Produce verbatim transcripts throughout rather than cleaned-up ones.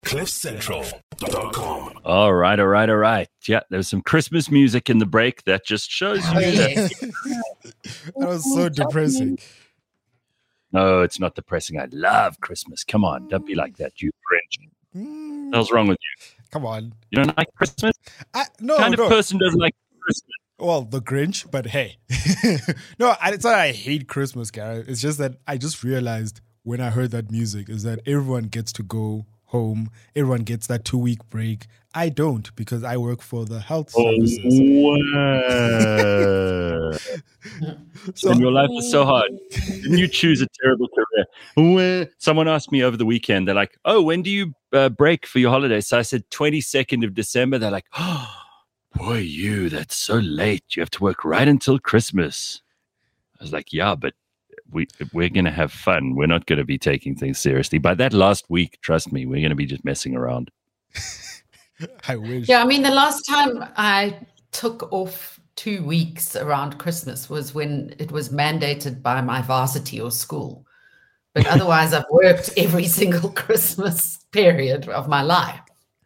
cliff central dot com. All right, all right, all right. Yeah, there's some Christmas music in the break that just shows you that. That was so depressing. No, it's not depressing. I love Christmas. Come on, don't be like that, you Grinch. What the hell's wrong with you? Come on. You don't like Christmas? I, no, What kind no. of person doesn't like Christmas? Well, the Grinch, but hey. No, I, it's not that I hate Christmas, Garrett. It's just that I just realized when I heard that music is that everyone gets to go home. Everyone gets that two-week break. I don't because I work for the health services. Oh, wow. So, and your life is so hard. Didn't you choose a terrible career? Well, someone asked me over the weekend, they're like, oh, when do you uh, break for your holidays? So I said twenty-second of December. They're like, oh, boy, you, that's so late. You have to work right until Christmas. I was like, yeah, but we, we're going to have fun. We're not going to be taking things seriously. By that last week, trust me, we're going to be just messing around. I wish. Yeah, I mean, the last time I took off two weeks around Christmas was when it was mandated by my varsity or school. But otherwise, I've worked every single Christmas period of my life.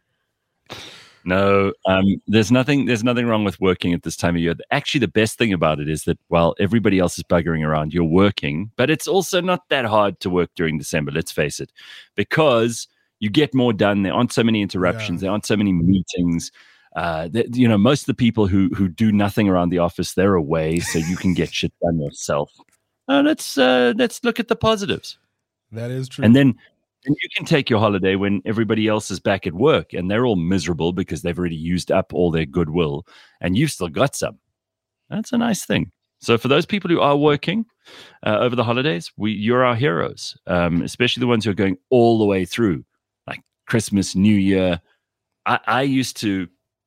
No, um, there's nothing. There's nothing wrong with working at this time of year. Actually, the best thing about it is that while everybody else is buggering around, you're working. But it's also not that hard to work during December. Let's face it, because you get more done. There aren't so many interruptions. Yeah. There aren't so many meetings. Uh, that, you know, most of the people who who do nothing around the office, they're away, so you can get shit done yourself. Uh, let's uh, let's look at the positives. That is true. And then. And you can take your holiday when everybody else is back at work and they're all miserable because they've already used up all their goodwill and you've still got some. That's a nice thing. So for those people who are working uh, over the holidays, we you're our heroes, um, especially the ones who are going all the way through, like Christmas, New Year. I, I used to,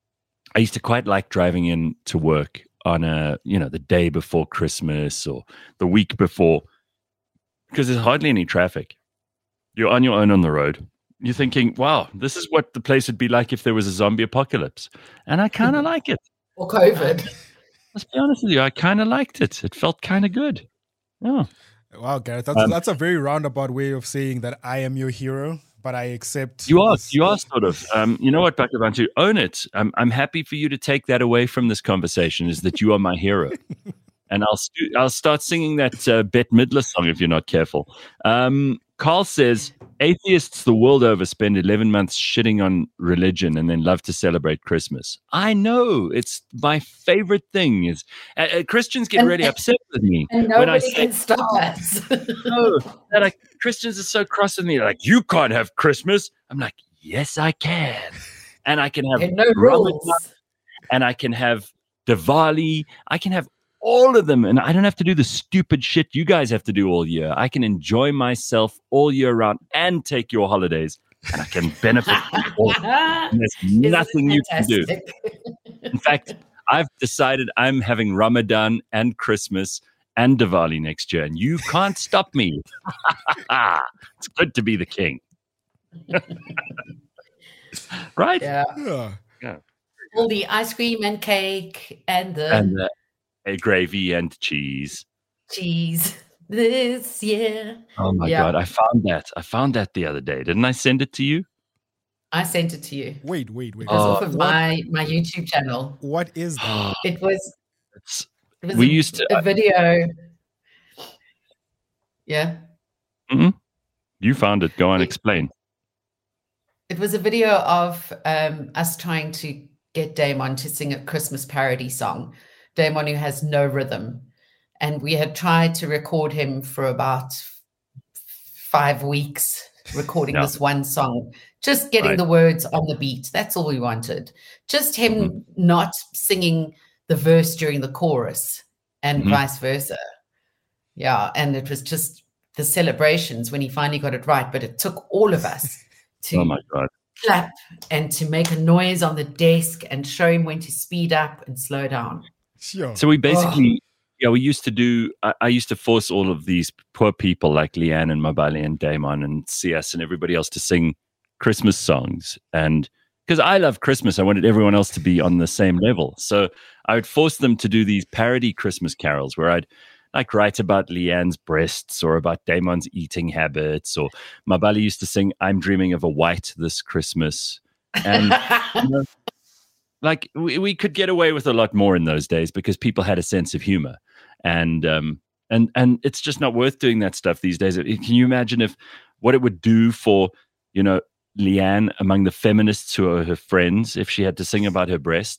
I used to quite like driving in to work on a, you know, the day before Christmas or the week before, because there's hardly any traffic. You're on your own on the road. You're thinking, wow, this is what the place would be like if there was a zombie apocalypse. And I kind of like it. Or COVID. Let's be honest with you. I kind of liked it. It felt kind of good. Yeah. Wow, Gareth, that's, um, that's a very roundabout way of saying that I am your hero, but I accept. You are. This. You are sort of. Um, you know what, Bhaktivantu? Own it. I'm, I'm happy for you to take that away from this conversation, is that you are my hero. And I'll, st- I'll start singing that uh, Bette Midler song if you're not careful. Um, Carl says, atheists the world over spend eleven months shitting on religion and then love to celebrate Christmas. I know. It's my favorite thing. Is uh, uh, Christians get and, really upset with me. And nobody when I say, can stop us. No, that like, Christians are so cross with me. They're like, you can't have Christmas. I'm like, yes, I can. And I can have and no Ramadan, rules. and I can have Diwali. I can have all of them, and I don't have to do the stupid shit you guys have to do all year. I can enjoy myself all year round and take your holidays, and I can benefit from all. And there's nothing you can do. In fact, I've decided I'm having Ramadan and Christmas and Diwali next year, and you can't stop me. It's good to be the king. Right? Yeah. Yeah. Yeah. All the ice cream and cake and the... And uh, a gravy and cheese. Cheese this year. Oh my yeah. God. I found that. I found that the other day. Didn't I send it to you? I sent it to you. Wait, wait, wait. It was Oh. off of my, my YouTube channel. What is that? It was, It's, it was we a, used to. a video. Yeah. Mm-hmm. You found it. Go on, explain. It was a video of um, us trying to get Damon to sing a Christmas parody song. Damon, who has no rhythm. And we had tried to record him for about five weeks, recording Yeah. this one song, just getting Right. the words on the beat. That's all we wanted. Just him Mm-hmm. not singing the verse during the chorus and Mhm. vice versa. Yeah. And it was just the celebrations when he finally got it right. But it took all of us to Oh my God. clap and to make a noise on the desk and show him when to speed up and slow down. Sure. So we basically, yeah, we used to do, I, I used to force all of these poor people like Leanne and Mabali and Damon and C S and everybody else to sing Christmas songs. And because I love Christmas, I wanted everyone else to be on the same level. So I would force them to do these parody Christmas carols where I'd like write about Leanne's breasts or about Damon's eating habits, or Mabali used to sing "I'm dreaming of a white this Christmas," and you know, like we, we could get away with a lot more in those days because people had a sense of humor, and um and and it's just not worth doing that stuff these days. Can you imagine if what it would do for, you know, Leanne among the feminists who are her friends if she had to sing about her breast?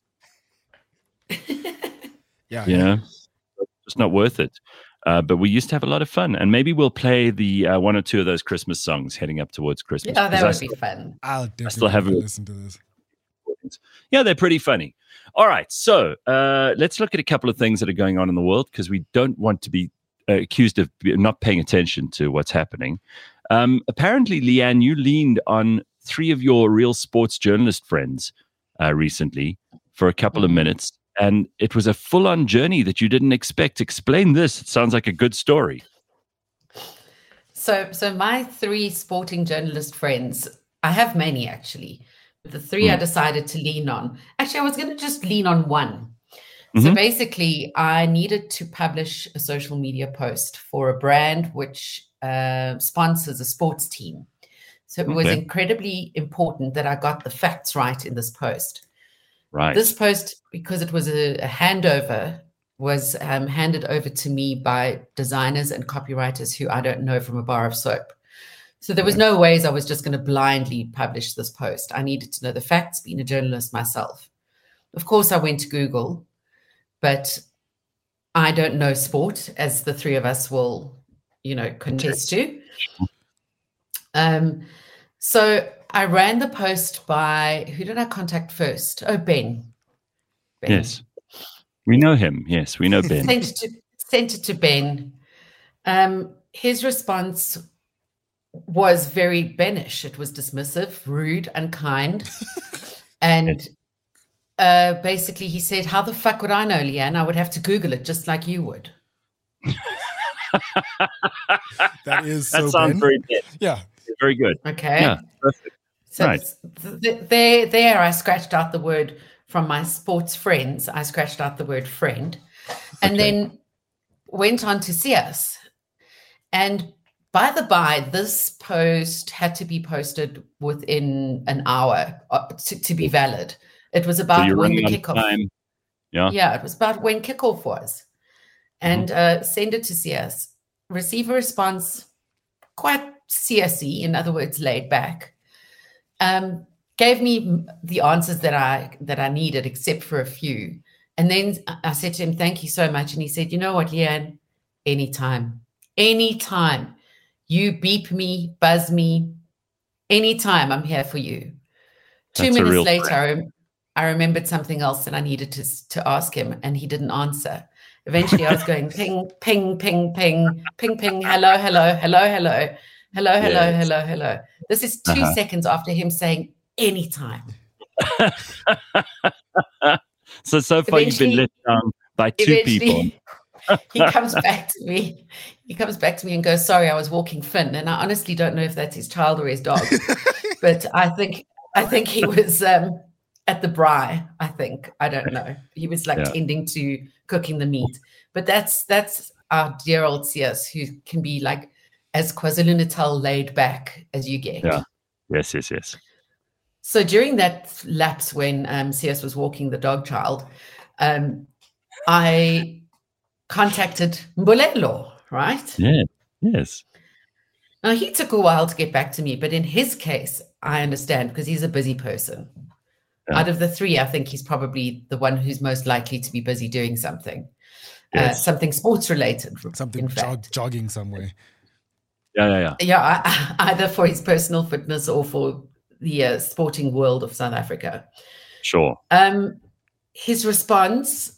Yeah, you know, it's not worth it. Uh, but we used to have a lot of fun, and maybe we'll play the uh, one or two of those Christmas songs heading up towards Christmas. Oh, that 'cause would I be still, fun. I'll definitely still have have to a- listen to this. Yeah, they're pretty funny. All right, so uh, let's look at a couple of things that are going on in the world because we don't want to be uh, accused of not paying attention to what's happening. Um, apparently, Leanne, you leaned on three of your real sports journalist friends uh, recently for a couple Mhm. of minutes, and it was a full-on journey that you didn't expect. Explain this. It sounds like a good story. So, so my three sporting journalist friends, I have many actually. The three I Hmm. decided to lean on. Actually, I was going to just lean on one. So Mhm. basically, I needed to publish a social media post for a brand which uh, sponsors a sports team. So it was Okay. incredibly important that I got the facts right in this post. Right. This post, because it was a, a handover, was um, handed over to me by designers and copywriters who I don't know from a bar of soap. So there was no ways I was just going to blindly publish this post. I needed to know the facts, being a journalist myself. Of course, I went to Google, but I don't know sport, as the three of us will, you know, contest to. Um, so I ran the post by, who did I contact first? Oh, Ben. Ben. Yes. We know him. Yes, we know Ben. Sent it to, sent it to Ben. Um, his response was very Benish. It was dismissive, rude, unkind. And uh, basically he said, how the fuck would I know, Leanne? I would have to Google it just like you would. That is That so sounds Ben. very good. Yeah. Very good. Okay. Yeah, perfect. So Right. th- th- there, there, I scratched out the word from my sports friends. I scratched out the word friend, and Okay. then went on to C S. And by the by, this post had to be posted within an hour uh, to, to be valid. It was So about you're when running the out of kickoff. time. Yeah. Yeah, it was about when kickoff was, and uh, send it to C S. Receive a response, quite C S Y, in other words, laid back. Um, gave me m- the answers that I that I needed, except for a few. And then I I said to him, "Thank you so much." And he said, "You know what, Leanne? Anytime, anytime, you beep me, buzz me, anytime. I'm here for you." Two That's a minutes real later, friend. I, rem- I remembered something else that I needed to s- to ask him, and he didn't answer. Eventually, I was going ping, ping, ping, ping, ping, ping. Hello, hello, hello, hello, hello, hello, Yes. hello, hello. This is two Uh-huh. seconds after him saying anytime. So so far you've been Eventually- let down by two people. Eventually, he comes back to me. He comes back to me and goes, "Sorry, I was walking Finn." And I honestly don't know if that's his child or his dog, but I think I think he was um, at the braai. I think I don't know. He was like Yeah. tending to cooking the meat. But that's that's our dear old C S, who can be like as KwaZulu-Natal laid back as you get. Yeah. Yes, yes, yes. So during that lapse when um, C S was walking the dog child, um, I contacted Mbulelo, right? Yeah. Yes. Now, he took a while to get back to me, but in his case, I understand because he's a busy person. Yeah. Out of the three, I think he's probably the one who's most likely to be busy doing something, uh, Yes. something sports related. Something in jog, fact. jogging somewhere. Yeah, yeah, yeah. Yeah, I- either for his personal fitness or for the uh, sporting world of South Africa. Sure. Um, his response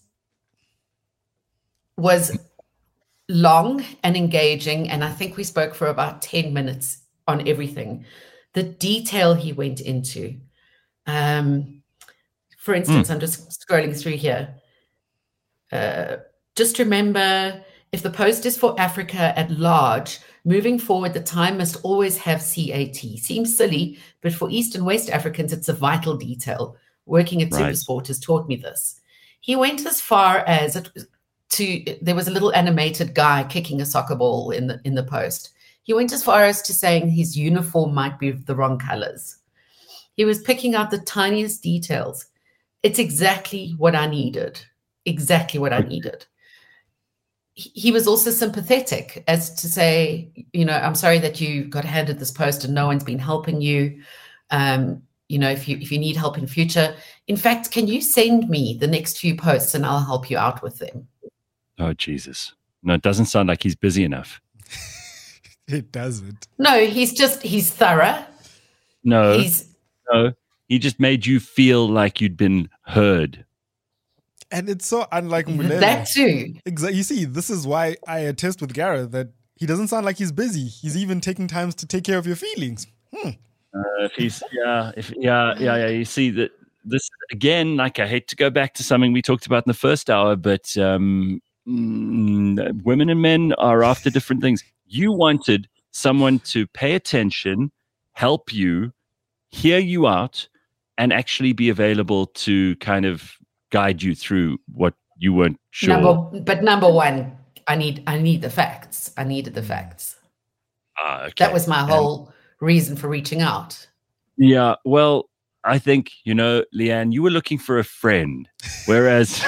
was long and engaging, and I think we spoke for about ten minutes on everything. The detail he went into. Um, for instance, I'm just scrolling through here. Uh, just remember, if the post is for Africa at large, moving forward, the time must always have C A T. Seems silly, but for East and West Africans, it's a vital detail. Working at Right. Supersport has taught me this. He went as far as it was, to, there was a little animated guy kicking a soccer ball in the in the post. He went as far as to saying his uniform might be the wrong colors. He was picking out the tiniest details. It's exactly what I needed. Exactly what I needed. He was also sympathetic as to say, you know, I'm sorry that you got handed this post and no one's been helping you. Um, you know, if you if you need help in future, in fact, can you send me the next few posts and I'll help you out with them? Oh, Jesus. No, it doesn't sound like he's busy enough. It doesn't. No, he's just, he's thorough. No, He's no. He just made you feel like you'd been heard. And it's so unlike Mbulela. that too. Exactly. You see, this is why I attest with Gareth that he doesn't sound like he's busy. He's even taking times to take care of your feelings. Hmm. Uh, if he's yeah, if yeah, yeah, yeah. You see that this again. Like I hate to go back to something we talked about in the first hour, but um, mm, women and men are after different things. You wanted someone to pay attention, help you, hear you out, and actually be available to kind of guide you through what you weren't sure. Number, but number one, I need I need the facts. I needed the facts. Ah, okay. That was my whole reason for reaching out. Yeah, well, I think, you know, Leanne, you were looking for a friend, whereas...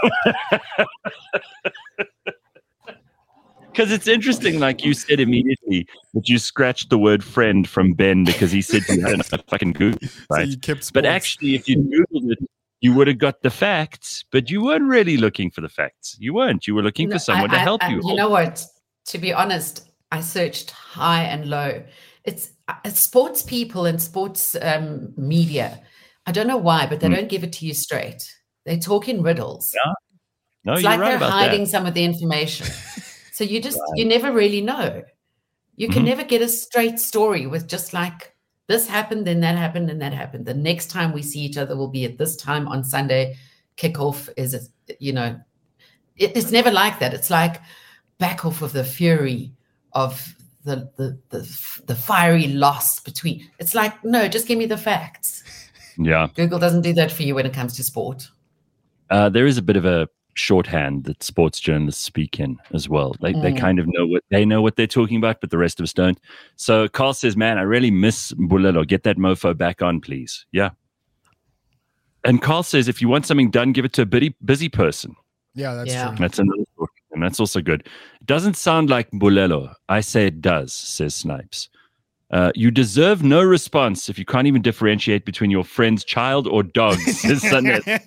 Because it's interesting, like you said immediately, that you scratched the word friend from Ben because he said you hadn't fucking Google, right? So you kept But sports. actually, if you Googled it, you would have got the facts, but you weren't really looking for the facts. You weren't. You were looking No, for someone I- to I- help I- you. You know what? To be honest, I searched high and low. It's uh, sports people and sports um, media. I don't know why, but they Hmm. don't give it to you straight. They talk in riddles. Yeah, No, it's you're like right they're about hiding that. some of the information. So you just, you never really know. You can Mhm. never get a straight story with just like, this happened, then that happened, and that happened. The next time we see each other will be at this time on Sunday. Kickoff is, you know, it, it's never like that. It's like back off of the fury of the, the, the, the fiery loss between. It's like, no, just give me the facts. Yeah. Google doesn't do that for you when it comes to sport. Uh, there is a bit of a shorthand that sports journalists speak in as well. They they Mm. kind of know what they know what they're talking about, but the rest of us don't. So Carl says, "Man, I really miss Mbulelo. Get that mofo back on, please." Yeah. And Carl says, "If you want something done, give it to a busy busy person." Yeah, that's Yeah. true. That's another story, and that's also good. It doesn't sound like Mbulelo. I say it does, says Snipes. Uh, you deserve no response if you can't even differentiate between your friend's child or dog, says Sunnet.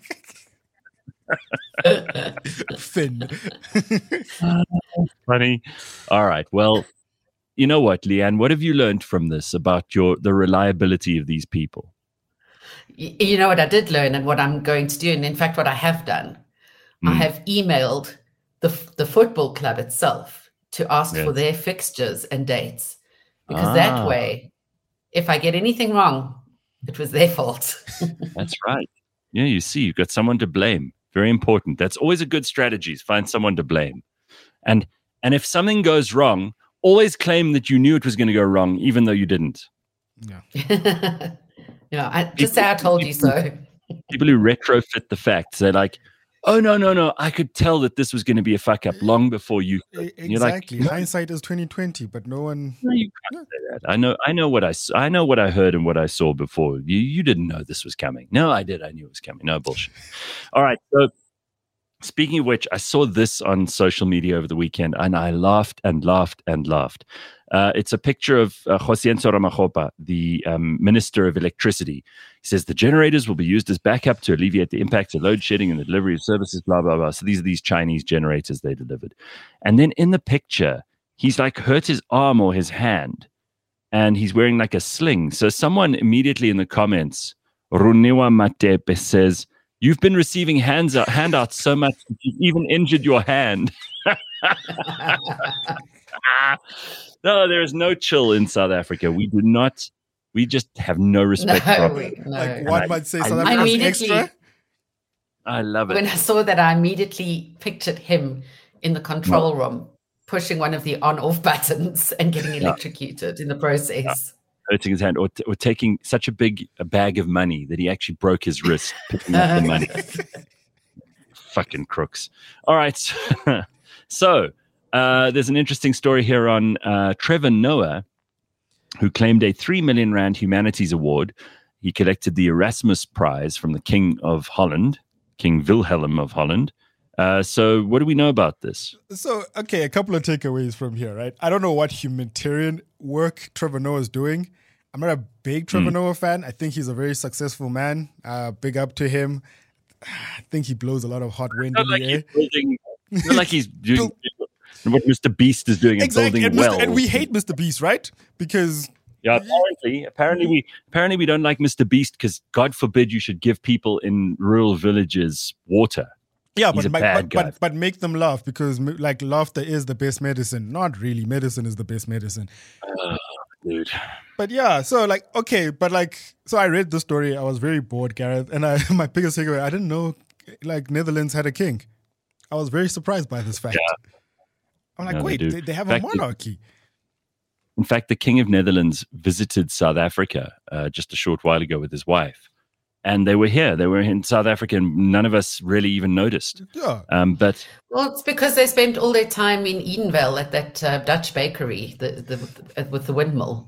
Finn. Funny. All right. Well, you know what, Leanne? What have you learned from this about your the reliability of these people? Y- You know what I did learn and what I'm going to do, and in fact, what I have done, I Mm. have emailed the f- the football club itself to ask Yes. for their fixtures and dates, because Ah. that way, if I get anything wrong, it was their fault. That's right. Yeah, you see, you've got someone to blame. Very important. That's always a good strategy. is Find someone to blame. And and if something goes wrong, always claim that you knew it was going to go wrong, even though you didn't. Yeah. yeah, I, just say I told you so. People who retrofit the facts, they're like, oh, no, no, no. I could tell that this was going to be a fuck up long before you. E- And you're like, Exactly. no, Hindsight is twenty twenty, but no one. no, you can't say that. I know, I know what I, s- I know what I heard and what I saw before. You, you didn't know this was coming. No, I did. I knew it was coming. No bullshit. All right. So, speaking of which, I saw this on social media over the weekend, and I laughed and laughed and laughed. Uh, it's a picture of uh, Josienzo Ramajopa, the um, Minister of Electricity. He says the generators will be used as backup to alleviate the impacts of load shedding and the delivery of services, blah, blah, blah. So these are these Chinese generators they delivered. And then in the picture, he's like hurt his arm or his hand, and he's wearing like a sling. So someone immediately in the comments, Runiwa Matepe, says, "You've been receiving hands out, handouts so much that you've even injured your hand." No, there is no chill in South Africa. We do not, we just have no respect No, for we- it. no. Like one I- might say I- South I Africa's immediately- extra. I love it. When I saw that, I immediately pictured him in the control room, pushing one of the on-off buttons and getting electrocuted in the process. Hurting his hand or, t- or taking such a big a bag of money that he actually broke his wrist picking up the money. Fucking crooks. All right. So uh, there's an interesting story here on uh, Trevor Noah, who claimed a three million rand humanities award. He collected the Erasmus Prize from the King of Holland, King Wilhelm of Holland. Uh, so what do we know about this? So, okay, a couple of takeaways from here, right? I don't know what humanitarian work Trevor Noah is doing. I'm not a big Trevor mm. Noah fan. I think he's a very successful man. Uh, big up to him. I think he blows a lot of hot wind not in like the air. He's building, not like he's doing what Mister Beast is doing and exactly. building and wells. And we hate Mister Beast, right? Because... Yeah, apparently, apparently we apparently we don't like Mister Beast because God forbid you should give people in rural villages water. Yeah, He's but, a but, bad but, guy. but but make them laugh because like laughter is the best medicine. Not really, medicine is the best medicine. Oh, dude. But yeah, so like okay, but like so I read the story. I was very bored, Gareth, and I my biggest takeaway: I didn't know like Netherlands had a king. I was very surprised by this fact. Yeah. I'm like, No, wait, they, they, they have In a fact, monarchy. In fact, the King of Netherlands visited South Africa uh, just a short while ago with his wife. And they were here. They were in South Africa, and none of us really even noticed. Yeah. Um, but Well, it's because they spent all their time in Edenvale at that uh, Dutch bakery the, the, the, with the windmill.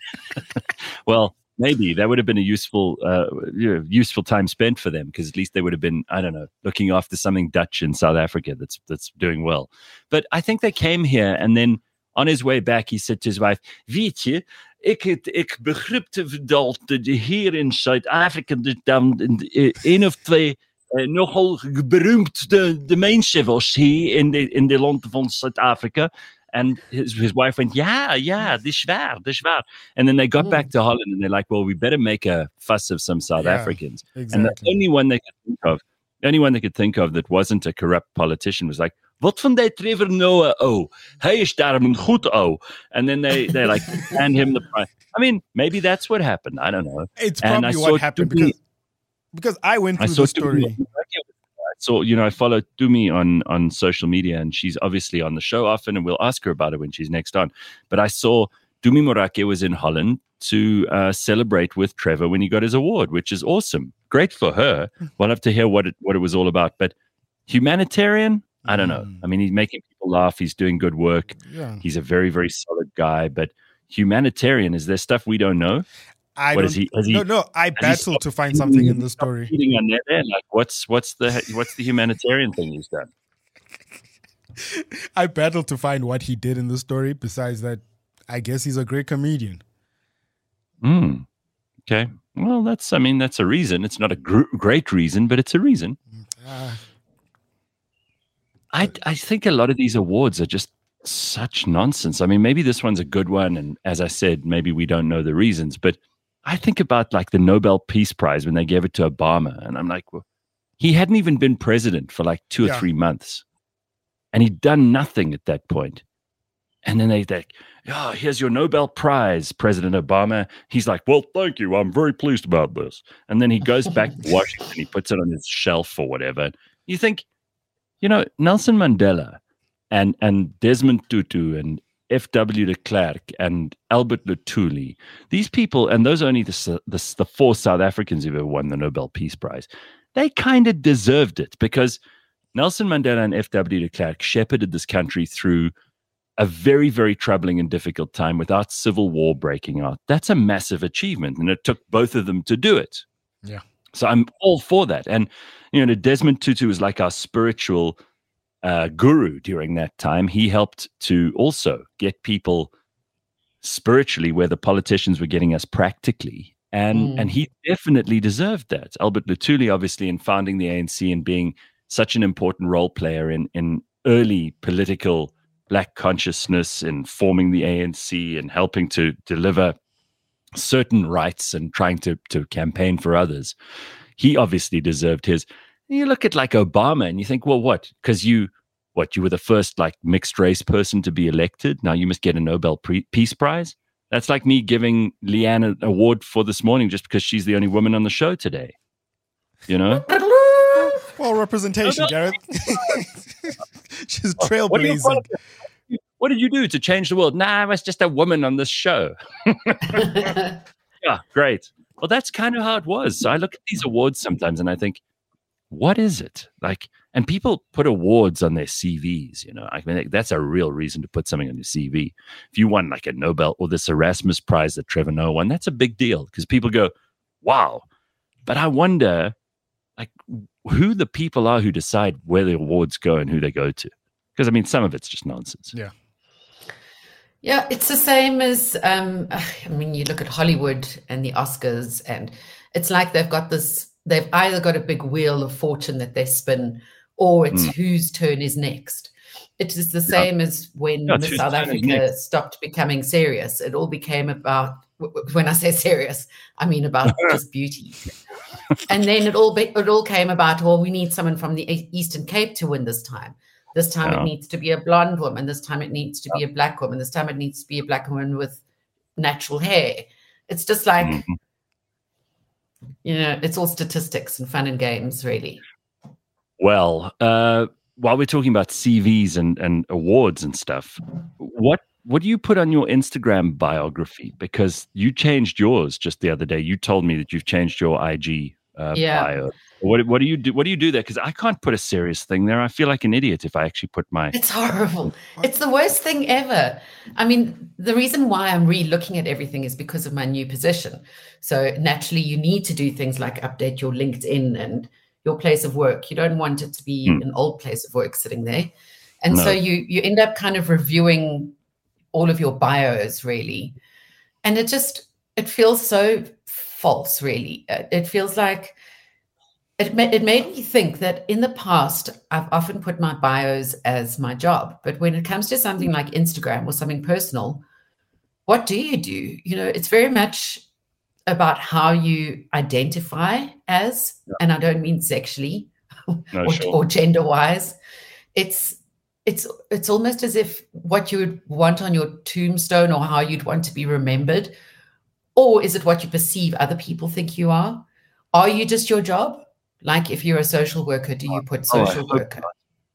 well, maybe that would have been a useful, uh, you know, useful time spent for them because at least they would have been, I don't know, looking after something Dutch in South Africa that's that's doing well. But I think they came here, and then on his way back, he said to his wife, "Weet je, ik het ik begripte dat hier in Zuid-Afrika dan een of twee uh, nogal beroemd de, de mensen was hier in de in de land van Zuid-Afrika." And his his wife went, "Yeah, yeah, this is waar, this is waar." And then they got mm. back to Holland, and they're like, "Well, we better make a fuss of some South yeah, Africans." Exactly. And the only one they could think of, the only one they could think of that wasn't a corrupt politician was like, "Wat van die Trevor Noah? Oh, hij is daarom goed. Oh," and then they they like hand him the prize. I mean, maybe that's what happened. I don't know. It's and probably I what happened Tumi, because because I went through I saw the story. Tumi, So, you know, I follow Tumi on, on social media, and she's obviously on the show often, and we'll ask her about it when she's next on. But I saw Tumi Morake was in Holland to uh, celebrate with Trevor when he got his award, which is awesome. Great for her. We'll have to hear what it, what it was all about. But humanitarian, I don't know. I mean, he's making people laugh. He's doing good work. Yeah. He's a very, very solid guy. But humanitarian, is there stuff we don't know? I what don't, is he? Has he? No, no. I battled to find something in the story. Cheating on there, like what's what's the what's the humanitarian thing he's done? I battled to find what he did in the story. Besides that, I guess he's a great comedian. Hmm. Okay. Well, that's. I mean, that's a reason. It's not a gr- great reason, but it's a reason. Uh, I I think a lot of these awards are just such nonsense. I mean, maybe this one's a good one, and as I said, maybe we don't know the reasons, but I think about like the Nobel Peace Prize when they gave it to Obama, and I'm like, well, he hadn't even been president for like two yeah. or three months, and he'd done nothing at that point. And then they think, "Oh, here's your Nobel Prize, President Obama." He's like, "Well, thank you. I'm very pleased about this." And then he goes back to Washington. He puts it on his shelf or whatever. You think, you know, Nelson Mandela and and Desmond Tutu and F W de Klerk and Albert Luthuli, these people, and those are only the, the, the four South Africans who've ever won the Nobel Peace Prize, they kind of deserved it because Nelson Mandela and F W de Klerk shepherded this country through a very, very troubling and difficult time without civil war breaking out. That's a massive achievement, and it took both of them to do it. Yeah. So I'm all for that. And, you know, Desmond Tutu was like our spiritual Uh, guru during that time. He helped to also get people spiritually where the politicians were getting us practically. And mm. and he definitely deserved that. Albert Luthuli, obviously, in founding the A N C and being such an important role player in, in early political Black consciousness, in forming the A N C and helping to deliver certain rights and trying to, to campaign for others. He obviously deserved his. You look at like Obama and you think, well, what? Because you, what, you were the first like mixed race person to be elected. Now you must get a Nobel Pre- Peace Prize. That's like me giving Leanne an award for this morning just because she's the only woman on the show today. You know? Well, representation, Gareth. She's trailblazing. What, what did you do to change the world? Nah, I was just a woman on this show. Yeah, great. Well, that's kind of how it was. So I look at these awards sometimes and I think, what is it? Like, and people put awards on their C Vs, you know. I mean, that's a real reason to put something on your C V. If you won like a Nobel or this Erasmus Prize that Trevor Noah won, that's a big deal because people go, wow. But I wonder, like, who the people are who decide where the awards go and who they go to. Because, I mean, some of it's just nonsense. Yeah. Yeah, it's the same as, um, I mean, you look at Hollywood and the Oscars, and it's like they've got this, they've either got a big wheel of fortune that they spin, or it's mm. whose turn is next. It is the same yeah. as when yeah, Miss South Africa stopped becoming serious. It all became about, when I say serious, I mean about just beauty. And then it all, be, it all came about, well, we need someone from the Eastern Cape to win this time. This time yeah. it needs to be a blonde woman. This time it needs to be a black woman. This time it needs to be a black woman with natural hair. It's just like, mm-hmm. you know, it's all statistics and fun and games, really. Well, uh, while we're talking about C Vs and, and awards and stuff, what what do you put on your Instagram biography? Because you changed yours just the other day. You told me that you've changed your I G uh, yeah. bio. What what do you do? What do you do there? Because I can't put a serious thing there. I feel like an idiot if I actually put my. It's horrible. It's the worst thing ever. I mean, the reason why I'm re-looking at everything is because of my new position. So naturally, you need to do things like update your LinkedIn and your place of work. You don't want it to be hmm. an old place of work sitting there, and no. so you you end up kind of reviewing all of your bios really, and it just it feels so false. Really, it feels like. It, ma- it made me think that in the past, I've often put my bios as my job. But when it comes to something like Instagram or something personal, what do you do? You know, it's very much about how you identify as, yeah. and I don't mean sexually no, or, sure. or gender-wise. It's it's it's almost as if what you would want on your tombstone or how you'd want to be remembered, or is it what you perceive other people think you are? Are you just your job? Like if you're a social worker, do you put social oh, worker?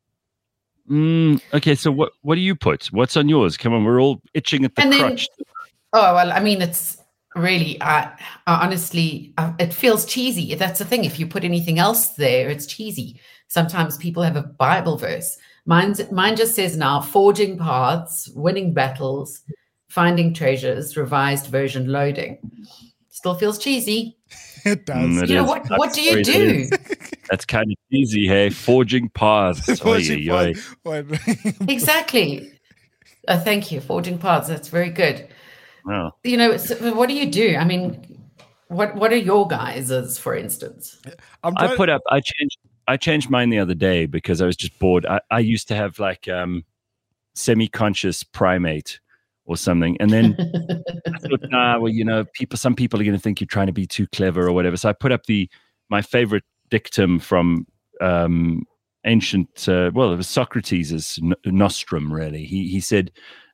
Mm, okay, so what, what do you put? What's on yours? Come on, we're all itching at the and crotch. Then, oh, well, I mean, it's really, I, I honestly, I, it feels cheesy. That's the thing. If you put anything else there, it's cheesy. Sometimes people have a Bible verse. Mine's, mine just says now, forging paths, winning battles, finding treasures, revised version loading. Still feels cheesy. It does. Mm, it you know is. what? That's what do you do? That's kind of easy, hey? Forging paths. Forging oy, paths. Exactly. Uh, thank you. Forging paths. That's very good. Wow. You know, so what do you do? I mean, what what are your guises, for instance? I'm I put up. I changed. I changed mine the other day because I was just bored. I, I used to have like um, semi-conscious primate. Or something, and then I thought, nah, well, you know, people. Some people are going to think you're trying to be too clever or whatever. So I put up the my favorite dictum from um, ancient. Uh, well, it was Socrates' nostrum. Really, he he said,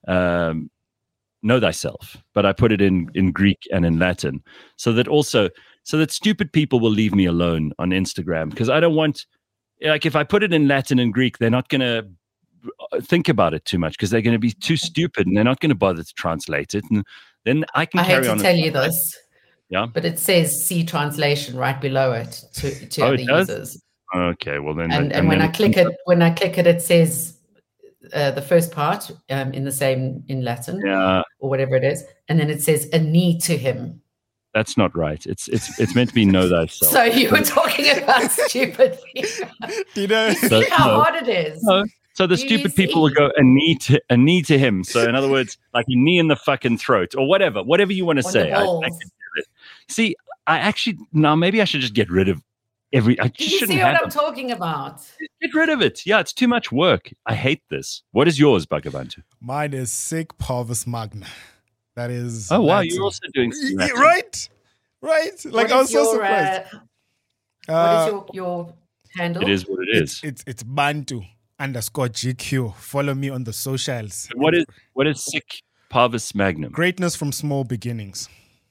um, "Know thyself." But I put it in in Greek and in Latin, so that also so that stupid people will leave me alone on Instagram because I don't want. Like if I put it in Latin and Greek, they're not going to. Think about it too much because they're going to be too stupid and they're not going to bother to translate it. And then I can I carry hate to on. tell you this, yeah, but it says "see translation" right below it to, to oh, other it does? users. Okay, well then, and, and, and when then I click it, when I click it, it says uh, the first part um, in the same in Latin, yeah, or whatever it is, and then it says "a knee to him." That's not right. It's it's it's meant to be know thyself. So you were talking about stupid people. Do you know you see how no, hard it is? No. So the Do stupid people will go a knee to a knee to him. So in other words, like a knee in the fucking throat or whatever, whatever you want to say. I, I can do it. See, I actually now maybe I should just get rid of every. I just Do you shouldn't see have what I'm them. talking about? Get rid of it. Yeah, it's too much work. I hate this. What is yours, Bhagavantu? Mine is Sic Parvis Magna. That is. Oh wow, Latin. you're also doing Latin. right, right. Like I was so your, surprised. Uh, Uh, what is your your handle? It is what it is. It's it's, it's Bantu underscore G Q. Follow me on the socials. What is what is Sic Parvis Magnum? Greatness from small beginnings.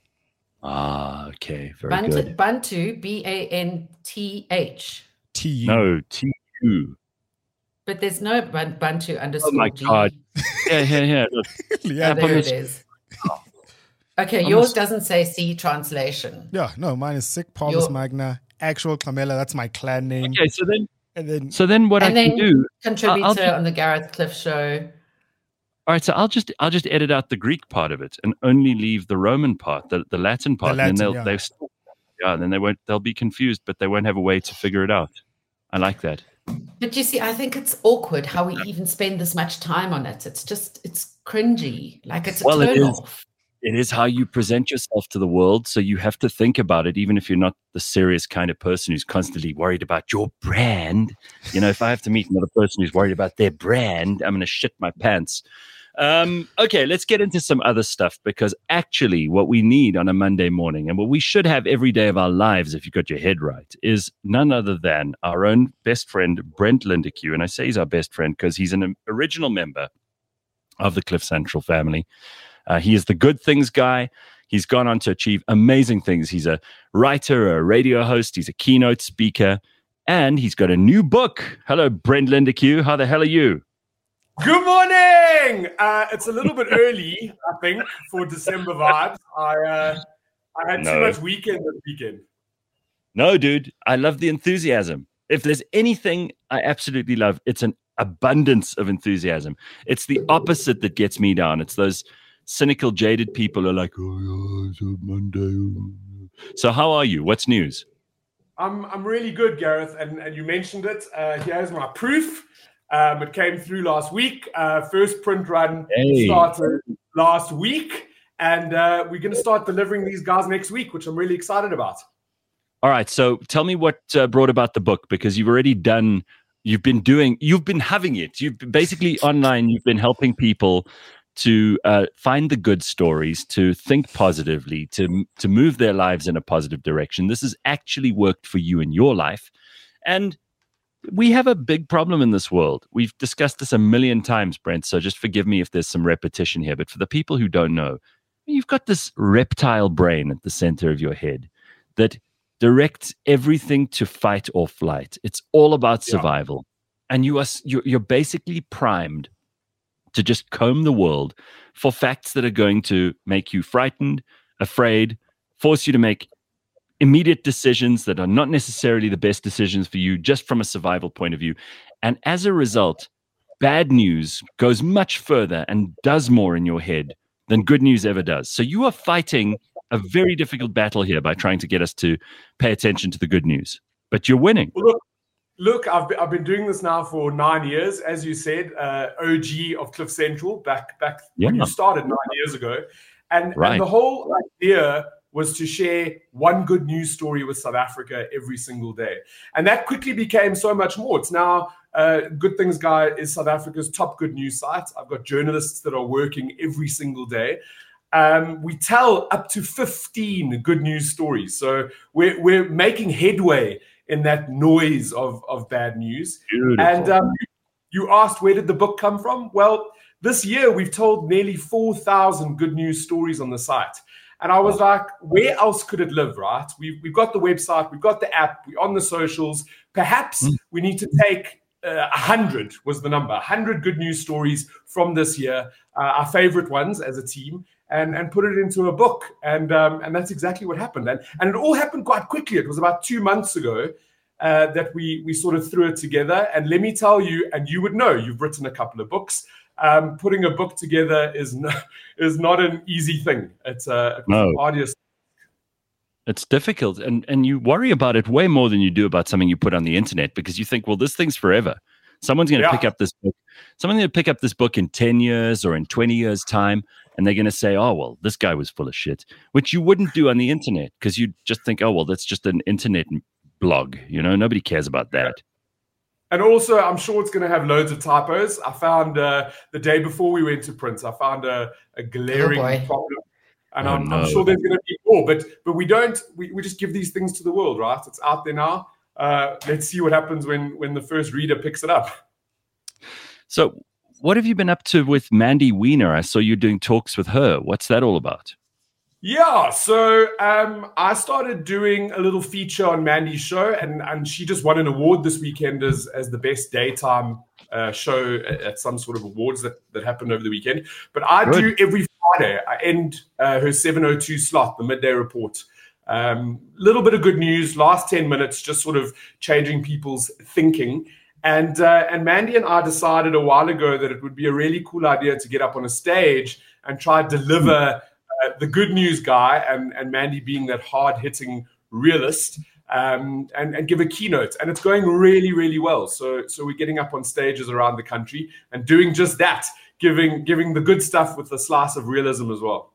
Ah, okay, very Bantu, good. Bantu, B A N T H. T U. No, T U. But there's no Ban- Bantu underscore Oh my G. god! Yeah, yeah, yeah. Look. yeah, Oh, there it the- is. Okay, I'm yours a- doesn't say C translation. yeah, no, mine is Sic Parvis Your- Magna actual Klamela. That's my clan name. Okay, so then, and then, so then what and I then can do, contributor I'll just, on the Gareth Cliff show. All right, so I'll just I'll just edit out the Greek part of it and only leave the Roman part, the, the Latin part, the Latin, and then they'll yeah. they'll still, yeah, then they won't they'll be confused, but they won't have a way to figure it out. I like that. But you see, I think it's awkward how we even spend this much time on it. It's just it's cringy, like it's a well, turn it is. off. It is how you present yourself to the world, so you have to think about it, even if you're not the serious kind of person who's constantly worried about your brand. You know, if I have to meet another person who's worried about their brand, I'm going to shit my pants. Um, okay, let's get into some other stuff, because actually what we need on a Monday morning, and what we should have every day of our lives if you've got your head right, is none other than our own best friend, Brent Lindeque. And I say he's our best friend because he's an original member of the Cliff Central family. Uh, he is the good things guy. He's gone on to achieve amazing things. He's a writer, a radio host, he's a keynote speaker, and he's got a new book. Hello, Brent Lindeque. How the hell are you? Good morning. Uh, it's a little bit early, I think, for December vibes. I uh, I had No. too much weekend this weekend. No, dude, I love the enthusiasm. If there's anything I absolutely love, it's an abundance of enthusiasm. It's the opposite that gets me down. It's those cynical, jaded people who are like, oh, yeah, it's a Monday. So how are you? What's news? I'm I'm really good, Gareth, and, and you mentioned it. Uh, here's my proof. Um, it came through last week. Uh, first print run Hey. started last week, and uh, we're going to start delivering these guys next week, which I'm really excited about. All right. So tell me what uh, brought about the book, because you've already done, you've been doing, you've been having it. You've been basically online, you've been helping people to uh, find the good stories, to think positively, to, to move their lives in a positive direction. This has actually worked for you in your life. And we have a big problem in this world. We've discussed this a million times, Brent, so just forgive me if there's some repetition here. But for the people who don't know, you've got this reptile brain at the center of your head that directs everything to fight or flight. It's all about survival. Yeah. And you are, you're, you're basically primed to just comb the world for facts that are going to make you frightened, afraid, force you to make immediate decisions that are not necessarily the best decisions for you, just from a survival point of view. And as a result, bad news goes much further and does more in your head than good news ever does. So you are fighting a very difficult battle here by trying to get us to pay attention to the good news. But you're winning. Well, look, look I've, been, I've been doing this now for nine years, as you said, uh, O G of Cliff Central, back, back Yeah. when you started nine years ago. And, Right. and the whole idea was to share one good news story with South Africa every single day. And that quickly became so much more. It's now, uh, Good Things Guy is South Africa's top good news site. I've got journalists that are working every single day. Um, we tell up to fifteen good news stories. So we're, we're making headway in that noise of, of bad news. Beautiful. And um, you asked, where did the book come from? Well, this year we've told nearly four thousand good news stories on the site. And I was like, where else could it live, right? We've, we've got the website, we've got the app, we're on the socials. Perhaps mm. we need to take uh, one hundred was the number, one hundred good news stories from this year, uh, our favorite ones as a team, and, and put it into a book. And um, and that's exactly what happened. And, and it all happened quite quickly. It was about two months ago uh, that we, we sort of threw it together. And let me tell you, and you would know, you've written a couple of books. Um, putting a book together is no, is not an easy thing. It's a no. arduous. It's difficult, and and you worry about it way more than you do about something you put on the internet, because you think, well, this thing's forever. Someone's going to Yeah. pick up this book. Someone's going to pick up this book in ten years or in twenty years' time, and they're going to say, oh, well, this guy was full of shit, which you wouldn't do on the internet, because you just think, oh, well, that's just an internet blog. You know, nobody cares about that. And also, I'm sure it's going to have loads of typos. I found uh, the day before we went to print, I found a, a glaring Oh, boy. problem. And Oh, I'm, no. I'm sure there's going to be more. But but we don't, we, we just give these things to the world, right? It's out there now. Uh, let's see what happens when, when the first reader picks it up. So what have you been up to with Mandy Wiener? I saw you doing talks with her. What's that all about? Yeah, so um, I started doing a little feature on Mandy's show, and, and she just won an award this weekend as, as the best daytime uh, show at, at some sort of awards that, that happened over the weekend. But I Good. do every Friday, I end uh, her seven oh two slot, the midday report, Um, little bit of good news, last ten minutes, just sort of changing people's thinking. And uh, and Mandy and I decided a while ago that it would be a really cool idea to get up on a stage and try to deliver uh, the good news guy, and, and Mandy being that hard-hitting realist, um, and, and give a keynote. And it's going really, really well. So so we're getting up on stages around the country and doing just that, giving giving the good stuff with a slice of realism as well.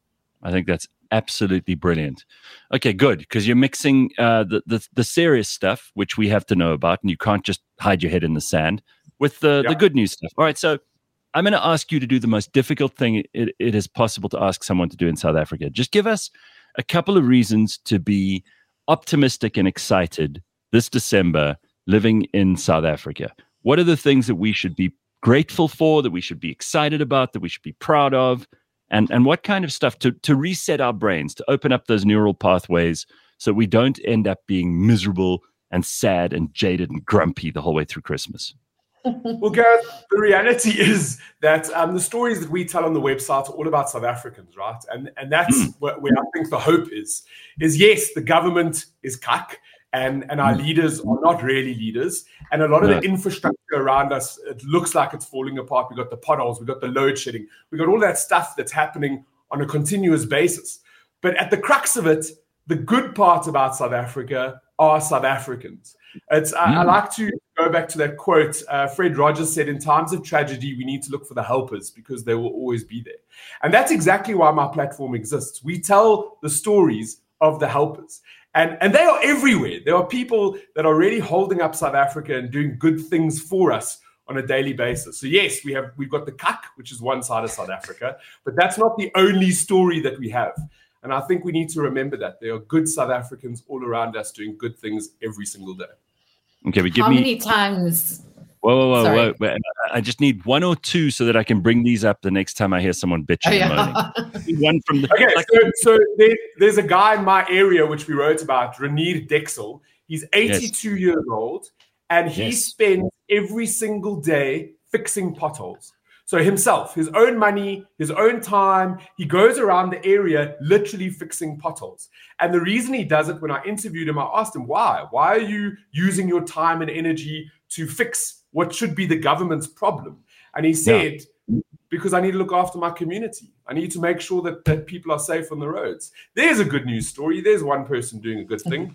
I think that's absolutely brilliant. Okay, good, because you're mixing uh, the, the the serious stuff, which we have to know about, and you can't just hide your head in the sand, with the, Yeah. the good news stuff. All right, so I'm going to ask you to do the most difficult thing it, it is possible to ask someone to do in South Africa. Just give us a couple of reasons to be optimistic and excited this December living in South Africa. What are the things that we should be grateful for, that we should be excited about, that we should be proud of? And and what kind of stuff to, to reset our brains, to open up those neural pathways so we don't end up being miserable and sad and jaded and grumpy the whole way through Christmas? Well, Gareth, the reality is that um, the stories that we tell on the website are all about South Africans, right? And and that's Mm. where, where I think the hope is. Is yes, the government is cuck, and, and our Mm. leaders are not really leaders. And a lot of No. the infrastructure around us, it looks like it's falling apart. We've got the potholes, we've got the load shedding, we've got all that stuff that's happening on a continuous basis. But at the crux of it, the good part about South Africa are South Africans. It's I, I Mm. like to go back to that quote. Uh, Fred Rogers said, "In times of tragedy, we need to look for the helpers because they will always be there." And that's exactly why my platform exists. We tell the stories of the helpers. And, and they are everywhere. There are people that are really holding up South Africa and doing good things for us on a daily basis. So yes, we have we've got the cuck, which is one side of South Africa, but that's not the only story that we have. And I think we need to remember that there are good South Africans all around us doing good things every single day. Okay, but give How me... many times? Whoa, whoa, whoa, Sorry. whoa. wait, I just need one or two so that I can bring these up the next time I hear someone bitching Oh, and moaning. yeah. I need one from the... Okay, like- so, so there, there's a guy in my area which we wrote about, Renier Dexel. He's eighty-two years old, and he Yes. spends every single day fixing potholes. So himself, his own money, his own time, he goes around the area literally fixing potholes. And the reason he does it, when I interviewed him, I asked him, why? Why are you using your time and energy to fix what should be the government's problem? And he said, because I need to look after my community. I need to make sure that, that people are safe on the roads. There's a good news story. There's one person doing a good thing.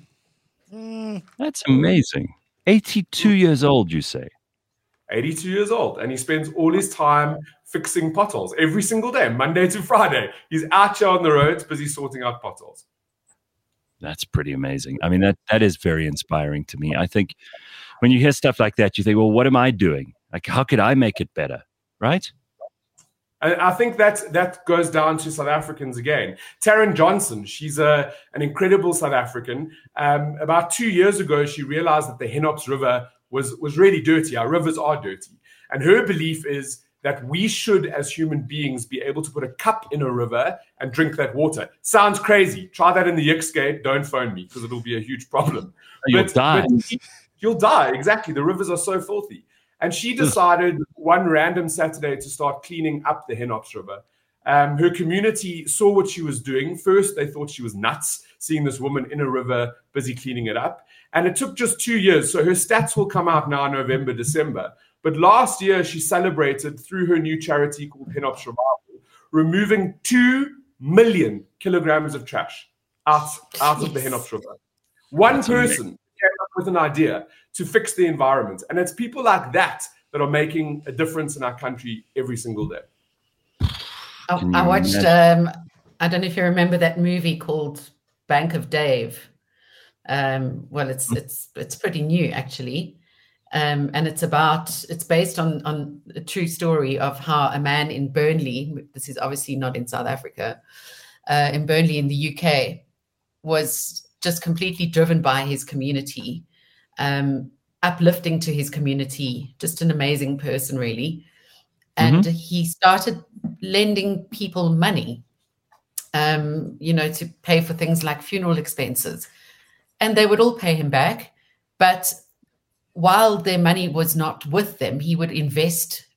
That's amazing. eighty-two years old, you say? eighty-two years old, and he spends all his time fixing potholes every single day, Monday to Friday. He's out here on the roads, busy sorting out potholes. That's pretty amazing. I mean, that that is very inspiring to me. I think when you hear stuff like that, you think, well, what am I doing? Like, how could I make it better? Right? And I think that that goes down to South Africans again. Taryn Johnson, she's a, an incredible South African. Um, about two years ago, she realized that the Henops River was, was really dirty. Our rivers are dirty. And her belief is that we should, as human beings, be able to put a cup in a river and drink that water. Sounds crazy. Try that in the Yixgate. Don't phone me because it'll be a huge problem. You'll die. But you'll die, exactly. The rivers are so filthy. And she decided one random Saturday to start cleaning up the Henops River. Um, her community saw what she was doing. First, they thought she was nuts, seeing this woman in a river busy cleaning it up. And it took just two years. So her stats will come out now, November, December. But last year, she celebrated through her new charity called Henops Revival, removing two million kilograms of trash out, out of the Henops River. One That's person amazing. came up with an idea to fix the environment. And it's people like that that are making a difference in our country every single day. I, Can I you watched, um, I don't know if you remember that movie called Bank of Dave. Um, well, it's it's it's pretty new, actually. Um, and it's about, it's based on, on a true story of how a man in Burnley, this is obviously not in South Africa, uh, in Burnley in the U K, was just completely driven by his community, um, uplifting to his community, just an amazing person, really. And Mhm. he started lending people money, um, you know, to pay for things like funeral expenses. And they would all pay him back. But while their money was not with them, he would invest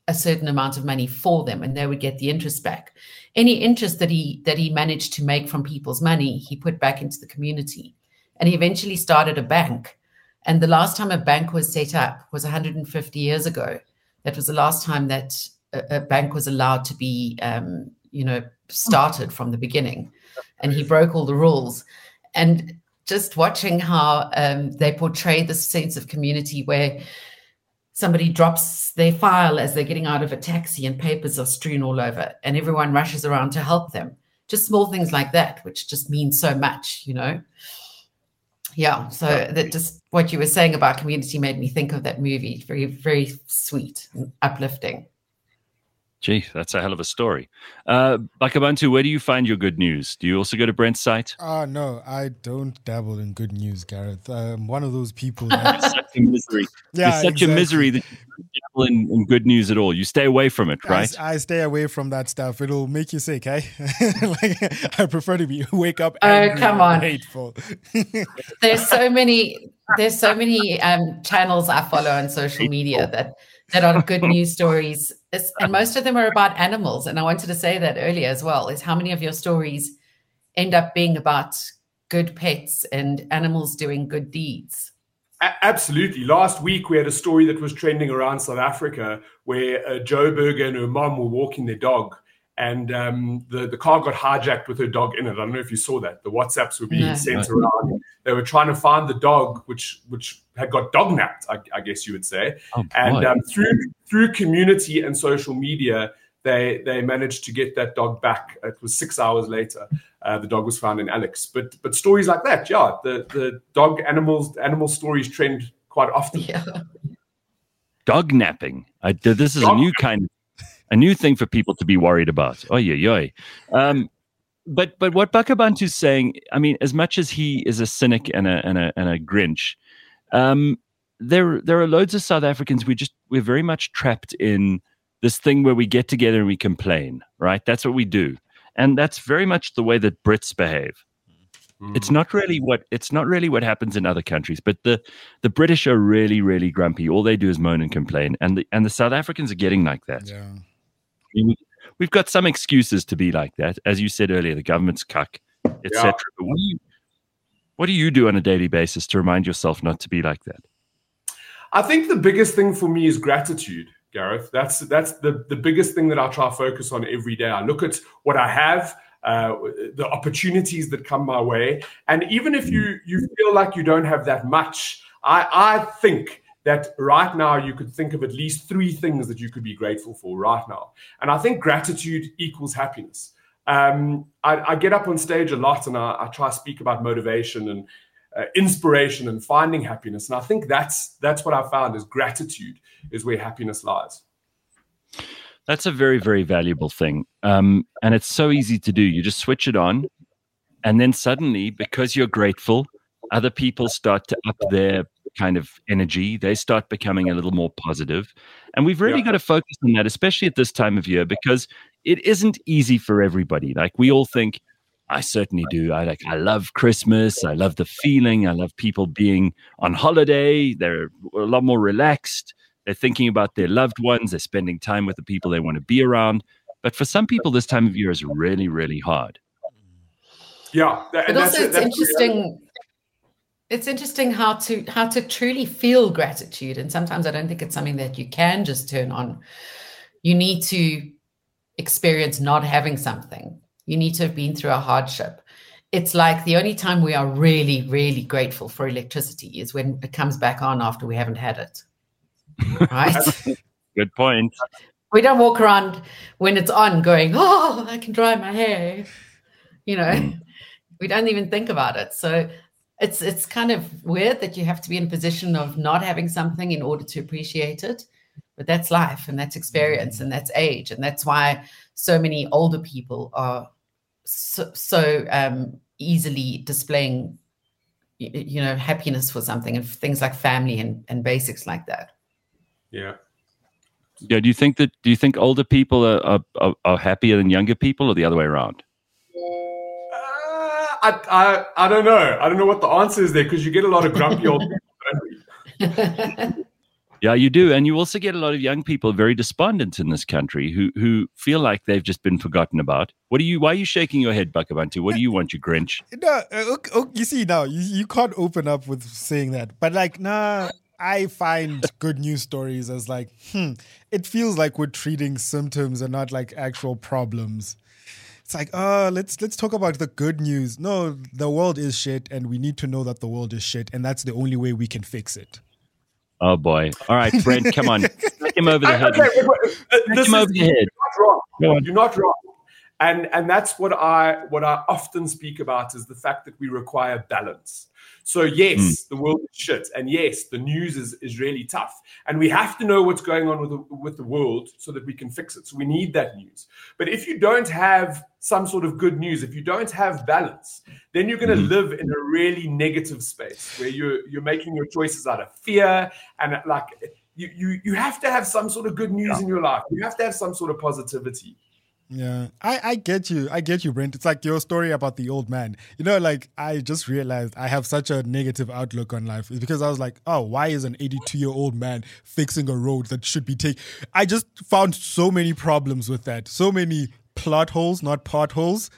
a certain amount of money for them, and they would get the interest back. Any interest that he that he managed to make from people's money, he put back into the community. And he eventually started a bank. And the last time a bank was set up was one hundred fifty years ago. That was the last time that a, a bank was allowed to be, um, you know, started from the beginning. And he broke all the rules. And just watching how um, they portray this sense of community where somebody drops their file as they're getting out of a taxi and papers are strewn all over and everyone rushes around to help them. Just small things like that, which just mean so much, you know. Yeah, so that just what you were saying about community made me think of that movie. Very, very sweet and uplifting. Gee, that's a hell of a story. Uh, Bakabantu, where do you find your good news? Do you also go to Brent's site? Uh, no, I don't dabble in good news, Gareth. I'm one of those people that... It's such a misery. Yeah, it's such exactly. a misery that you don't dabble in, in good news at all. You stay away from it, right? I, I stay away from that stuff. It'll make you sick, eh? Like, I prefer to be wake up Oh, angry come and on. hateful. There's so many, there's so many um, channels I follow on social media that that are good news stories. It's, and most of them are about animals. And I wanted to say that earlier as well, is how many of your stories end up being about good pets and animals doing good deeds? A- absolutely. Last week, we had a story that was trending around South Africa where uh, Joe Berger and her mom were walking their dog. And um, the, the car got hijacked with her dog in it. I don't know if you saw that. The WhatsApps were being No. sent around. They were trying to find the dog, which which had got dog napped, I, I guess you would say. Oh, and boy. um, through through community and social media, they they managed to get that dog back. It was six hours later. Uh, the dog was found in Alex. But but stories like that, yeah, the the dog animals animal stories trend quite often. Yeah. Dog napping. I, this is Dog a new kind of, a new thing for people to be worried about. Oh, yeah, yeah. Um, but but what Bakabantu's saying, I mean, as much as he is a cynic and a and a and a Grinch, um, there there are loads of South Africans. We just we're very much trapped in this thing where we get together and we complain, right? That's what we do, and that's very much the way that Brits behave. It's not really what it's not really what happens in other countries, but the the British are really really grumpy. All they do is moan and complain, and the and the South Africans are getting like that. Yeah. I mean, we've got some excuses to be like that, as you said earlier. The government's cuck, et cetera. Yeah. But what do you what do you do on a daily basis to remind yourself not to be like that? I think the biggest thing for me is gratitude, Gareth. That's that's the, the biggest thing that I try to focus on every day. I look at what I have, uh, the opportunities that come my way. And even if you, you feel like you don't have that much, I, I think that right now you could think of at least three things that you could be grateful for right now. And I think gratitude equals happiness. Um, I, I get up on stage a lot and I, I try to speak about motivation and uh, inspiration and finding happiness. And I think that's that's what I found is gratitude is where happiness lies. That's a very, very valuable thing. Um, and it's so easy to do. You just switch it on. And then suddenly, because you're grateful, other people start to up their kind of energy. They start becoming a little more positive. And we've really Yeah. got to focus on that, especially at this time of year, because it isn't easy for everybody. Like we all think, I certainly do. I like, I love Christmas. I love the feeling. I love people being on holiday. They're a lot more relaxed. They're thinking about their loved ones. They're spending time with the people they want to be around. But for some people, this time of year is really, really hard. Yeah. that- But and that's also, it. it's That's the reality. interesting. It's interesting how to how to truly feel gratitude, and sometimes I don't think it's something that you can just turn on. You need to experience not having something. You need to have been through a hardship. It's like the only time we are really, really grateful for electricity is when it comes back on after we haven't had it. Right? Good point. We don't walk around when it's on going, oh, I can dry my hair. You know, we don't even think about it. So it's it's kind of weird that you have to be in a position of not having something in order to appreciate it. But that's life and that's experience and that's age. And that's why so many older people are so, so um, easily displaying, you, you know, happiness for something and things like family and, and basics like that. Yeah. Yeah. Do you think that? Do you think older people are are, are happier than younger people, or the other way around? Uh, I, I I don't know. I don't know what the answer is there because you get a lot of grumpy old people. Don't we? Yeah, you do. And you also get a lot of young people very despondent in this country who who feel like they've just been forgotten about. What do you, why are you shaking your head, Bakabantu? What do you want, you Grinch? No, uh, okay, okay, you see now, you, you can't open up with saying that. But like, nah, I find good news stories as like, hmm, it feels like we're treating symptoms and not like actual problems. It's like, oh, let's let's talk about the good news. No, the world is shit, and we need to know that the world is shit, and that's the only way we can fix it. Oh boy! All right, Brent, come on, smack him over the head. Okay, wait, wait. Uh, Smack this him is, over the head. You're not wrong. Go on. You're not wrong. And and that's what I what I often speak about is the fact that we require balance. So yes, mm. the world is shit, and yes, the news is, is really tough, and we have to know what's going on with the, with the world so that we can fix it. So we need that news. But if you don't have some sort of good news, if you don't have balance, then you're going to mm. live in a really negative space where you're you're making your choices out of fear, and like you you you have to have some sort of good news yeah. in your life. You have to have some sort of positivity. Yeah, I, I get you. I get you, Brent. It's like your story about the old man. You know, like I just realized I have such a negative outlook on life. It's because I was like, oh, why is an eighty-two-year-old man fixing a road that should be taken? I just found so many problems with that. So many plot holes, not potholes.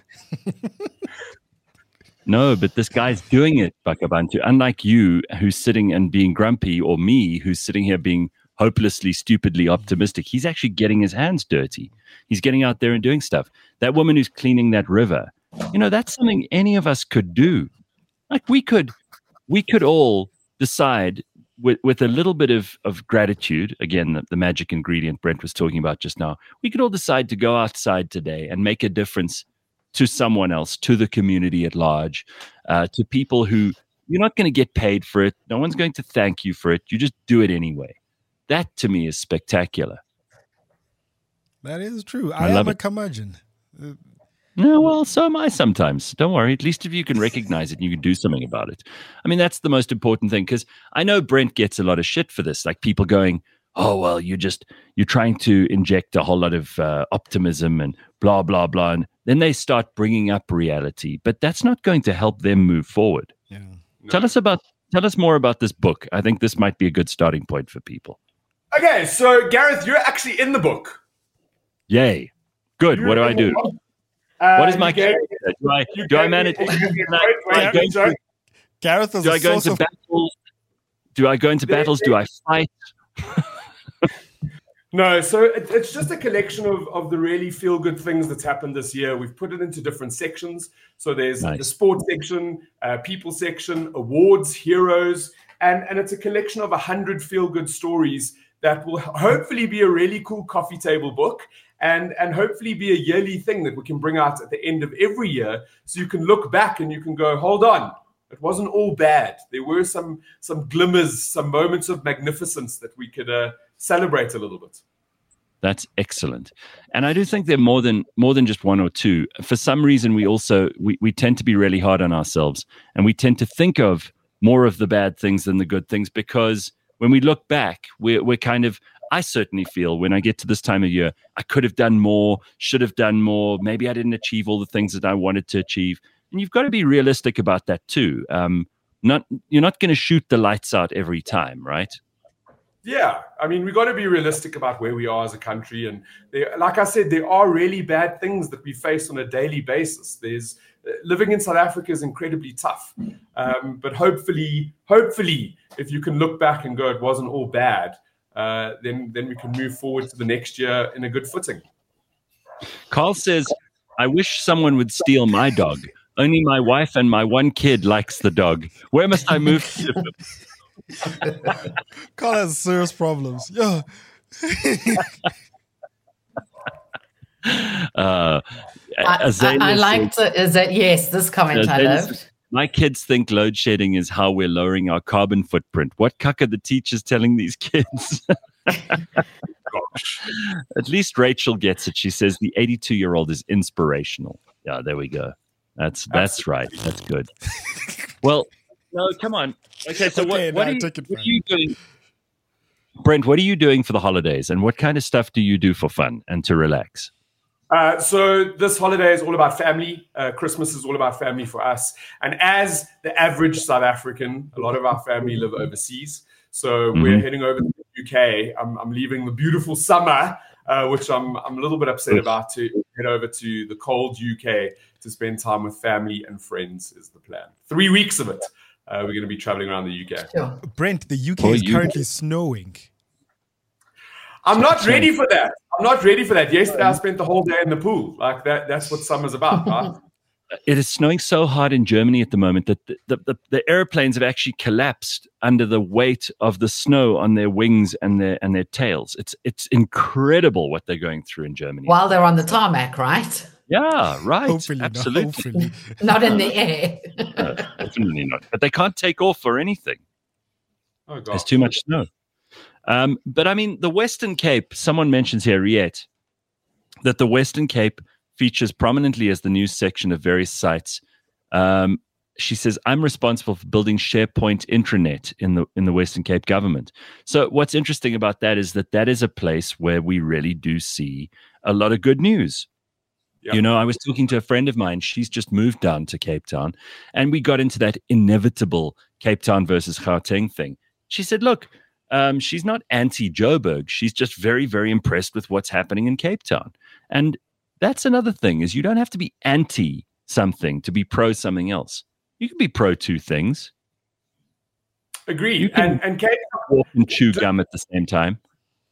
No, but this guy's doing it, Bakabantu. Unlike you, who's sitting and being grumpy, or me, who's sitting here being hopelessly, stupidly optimistic. He's actually getting his hands dirty. He's getting out there and doing stuff. That woman who's cleaning that river, you know, that's something any of us could do. Like we could, we could all decide with, with a little bit of, of gratitude, again, the, the magic ingredient Brent was talking about just now, we could all decide to go outside today and make a difference to someone else, to the community at large, uh, to people who you're not going to get paid for it. No one's going to thank you for it. You just do it anyway. That to me is spectacular. That is true. I, I love am it. a curmudgeon. Uh, no, well, so am I sometimes. Don't worry. At least if you can recognize it and you can do something about it. I mean, that's the most important thing, because I know Brent gets a lot of shit for this. Like people going, oh, well, you just, you're trying to inject a whole lot of uh, optimism and blah, blah, blah. And then they start bringing up reality. But that's not going to help them move forward. Yeah. No. Tell us about, tell us more about this book. I think this might be a good starting point for people. Okay, so Gareth, you're actually in the book. Yay. Good. You're what do I do? Uh, what is my character? Do I, do I manage? Wait, wait, do I go into, Gareth is do a I go source into of... battles? Do I go into battles? Do I fight? No, so it, it's just a collection of, of the really feel-good things that's happened this year. We've put it into different sections. So there's Nice. the sports section, uh, people section, awards, heroes, and, and it's a collection of one hundred feel-good stories that will hopefully be a really cool coffee table book and, and hopefully be a yearly thing that we can bring out at the end of every year. So you can look back and you can go, hold on, it wasn't all bad. There were some some glimmers, some moments of magnificence that we could uh, celebrate a little bit. That's excellent. And I do think they're more than more than just one or two. For some reason, we also, we, we tend to be really hard on ourselves, and we tend to think of more of the bad things than the good things, because when we look back, we're, we're kind of, I certainly feel when I get to this time of year, I could have done more, should have done more. Maybe I didn't achieve all the things that I wanted to achieve. And you've got to be realistic about that too. Um, not You're not going to shoot the lights out every time, right? Yeah, I mean, we've got to be realistic about where we are as a country. And there, like I said, there are really bad things that we face on a daily basis. There's living in South Africa is incredibly tough. Um, but hopefully, hopefully, if you can look back and go, it wasn't all bad, uh, then, then we can move forward to the next year in a good footing. Carl says, I wish someone would steal my dog. Only my wife and my one kid likes the dog. Where must I move to? Carl has serious problems. Yeah. uh, I, I, I liked it. Is that yes? This comment I loved. My kids think load shedding is how we're lowering our carbon footprint. What cuck are the teachers telling these kids? At least Rachel gets it. She says the eighty-two-year-old is inspirational. Yeah, there we go. That's that's right. That's good. Well, no, come on. Okay, so Okay, what, no, what, I are you, took it what are fine. you doing? Brent, what are you doing for the holidays, and what kind of stuff do you do for fun and to relax? Uh, so this holiday is all about family. Uh, Christmas is all about family for us. And as the average South African, a lot of our family live overseas. So Mm-hmm. we're heading over to the U K. I'm, I'm leaving the beautiful summer, uh, which I'm I'm a little bit upset about, to head over to the cold U K to spend time with family and friends is the plan. Three weeks of it. Uh, we're going to be traveling around the U K. Sure. Brent, the U K Oh, is you- currently snowing. I'm not ready for that. I'm not ready for that. Yesterday, I spent the whole day in the pool. Like that. That's what summer's about, right? It is snowing so hard in Germany at the moment that the, the, the, the airplanes have actually collapsed under the weight of the snow on their wings and their and their tails. It's it's incredible what they're going through in Germany. While they're on the tarmac, right? Yeah, right. Hopefully, not. Absolutely. Hopefully. Not in the air. No, definitely not. But they can't take off or anything. Oh God. There's too much snow. Um, but I mean, the Western Cape, someone mentions here, Riet, that the Western Cape features prominently as the news section of various sites. Um, she says, I'm responsible for building SharePoint intranet in the in the Western Cape government. So what's interesting about that is that that is a place where we really do see a lot of good news. Yep. You know, I was talking to a friend of mine. She's just moved down to Cape Town, and we got into that inevitable Cape Town versus Gauteng thing. She said, look, um, she's not anti-Joburg. She's just very, very impressed with what's happening in Cape Town. And that's another thing, is you don't have to be anti something to be pro something else. You can be pro two things. Agreed. You can- And and Cape Walk and chew gum at the same time.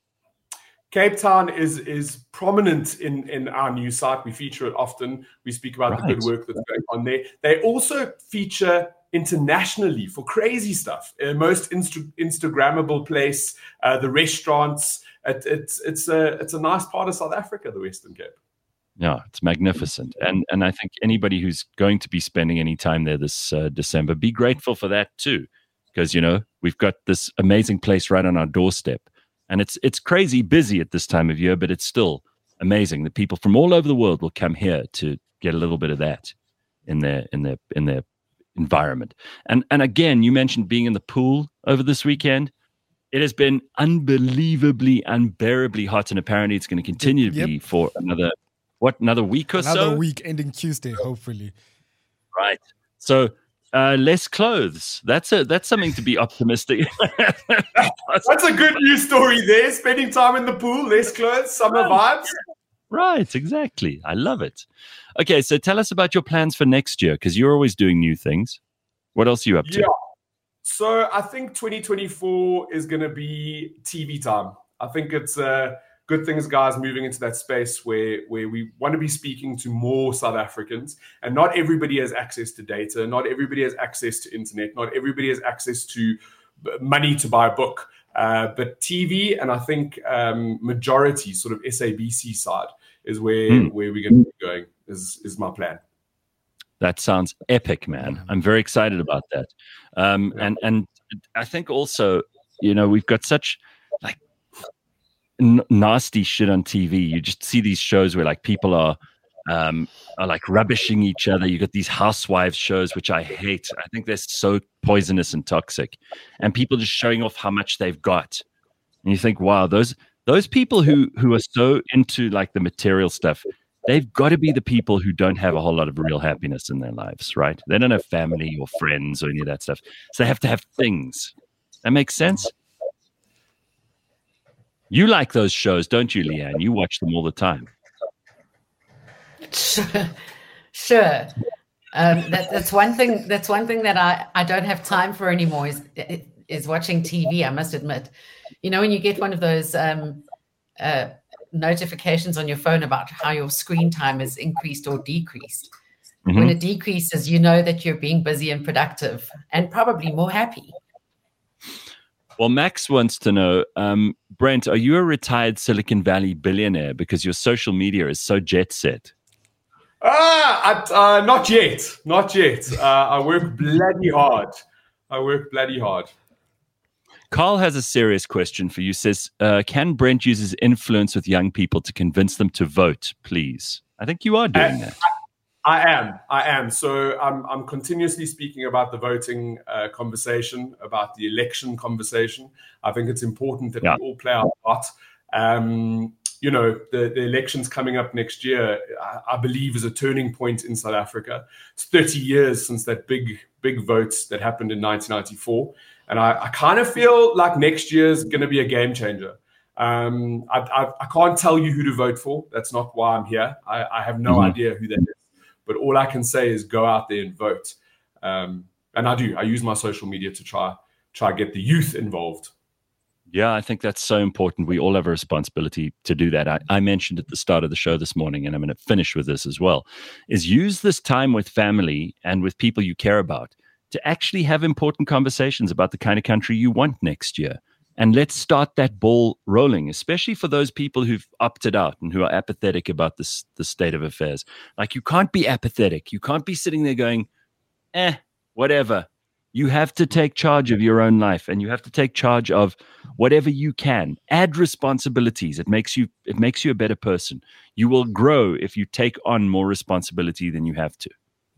Cape Town is is prominent in, in our news site. We feature it often. We speak about the Right. good work that's going on there. They also feature internationally for crazy stuff. Uh, most insta- Instagrammable place, uh, the restaurants. It, it's it's a it's a nice part of South Africa, the Western Cape. Yeah, it's magnificent. And and I think anybody who's going to be spending any time there this uh, December, be grateful for that too. Because, you know, we've got this amazing place right on our doorstep. And it's it's crazy busy at this time of year, but it's still amazing that people from all over the world will come here to get a little bit of that in their in their in their environment. And and again, you mentioned being in the pool over this weekend. It has been unbelievably, unbearably hot, and apparently it's going to continue to Yep. be for another what another week or Another so. week ending Tuesday, hopefully. Right. So uh, less clothes. That's a that's something to be optimistic. That's a good news story there. Spending time in the pool, less clothes, summer vibes. Right, exactly. I love it. Okay, so tell us about your plans for next year, because you're always doing new things. What else are you up to? Yeah. So I think twenty twenty-four is going to be T V time. I think it's a good thing as guys moving into that space where, where we want to be speaking to more South Africans. And not everybody has access to data. Not everybody has access to internet. Not everybody has access to money to buy a book. Uh, but T V, and I think um, majority sort of S A B C side is where, Mm. where we're going to be going, is, is my plan. That sounds epic, man. I'm very excited about that. Um, Yeah. and and I think also, you know, we've got such like n- nasty shit on T V. You just see these shows where like people are um, are like rubbishing each other. You got these housewives shows, which I hate. I think they're so poisonous and toxic, and people just showing off how much they've got. And you think, wow, those those people who who are so into like the material stuff, they've got to be the people who don't have a whole lot of real happiness in their lives, right? They don't have family or friends or any of that stuff. So they have to have things. That makes sense? You like those shows, don't you, Leanne? You watch them all the time. Sure. Sure. Um, that, that's one thing. That's one thing that I, I don't have time for anymore is is watching T V. I must admit, you know, when you get one of those um, uh, notifications on your phone about how your screen time is increased or decreased. Mhm. When it decreases, you know that you're being busy and productive and probably more happy. Well, Max wants to know, um, Brent, are you a retired Silicon Valley billionaire because your social media is so jet set? Ah, I, uh, not yet. Not yet. Uh, I work bloody hard. I work bloody hard. Carl has a serious question for you. Says, uh, can Brent use his influence with young people to convince them to vote, please? I think you are doing Uh, that. I am. I am. So I'm, I'm continuously speaking about the voting uh, conversation, about the election conversation. I think it's important that Yeah. we all play our part. Um, you know, the, the elections coming up next year, I, I believe, is a turning point in South Africa. It's thirty years since that big, big vote that happened in nineteen ninety-four. And I, I kind of feel like next year is going to be a game changer. Um, I, I, I can't tell you who to vote for. That's not why I'm here. I, I have no mm-hmm. idea who that is. But all I can say is go out there and vote. Um, and I do. I use my social media to try try get the youth involved. Yeah, I think that's so important. We all have a responsibility to do that. I, I mentioned at the start of the show this morning, and I'm going to finish with this as well, is use this time with family and with people you care about to actually have important conversations about the kind of country you want next year. And let's start that ball rolling, especially for those people who've opted out and who are apathetic about this, the state of affairs. Like, you can't be apathetic. You can't be sitting there going, eh, whatever. You have to take charge of your own life, and you have to take charge of whatever you can. Add responsibilities. It makes you, it makes you a better person. You will grow if you take on more responsibility than you have to.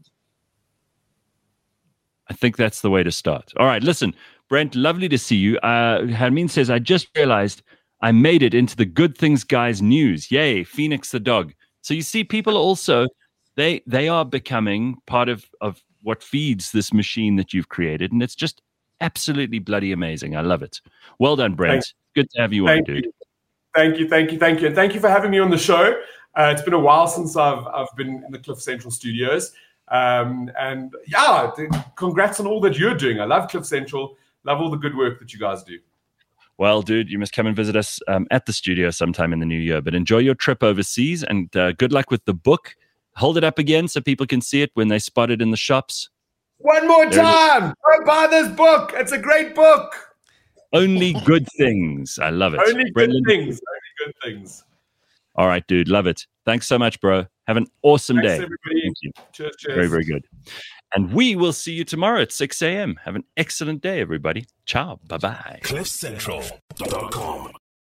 I think that's the way to start. All right, listen, Brent, lovely to see you. Uh, Hermine says, I just realized I made it into the Good Things Guys news. Yay, Phoenix the dog. So you see, people also, they they are becoming part of, of what feeds this machine that you've created. And it's just absolutely bloody amazing. I love it. Well done, Brent. Thanks. Good to have you thank on, dude. You. Thank you, thank you, thank you. And thank you for having me on the show. Uh, it's been a while since I've I've been in the Cliff Central studios. Um, and yeah, congrats on all that you're doing. I love Cliff Central. Love all the good work that you guys do. Well, dude, you must come and visit us um, at the studio sometime in the new year. But enjoy your trip overseas, and uh, good luck with the book. Hold it up again so people can see it when they spot it in the shops. One more time. Go buy this book. It's a great book. Only good things. I love it. Only Brendan. Good things. Only good things. All right, dude. Love it. Thanks so much, bro. Have an awesome Thanks, day. Everybody. Thank you. Cheers, cheers. Very, very good. And we will see you tomorrow at six a.m. Have an excellent day, everybody. Ciao. Bye-bye. cliff central dot com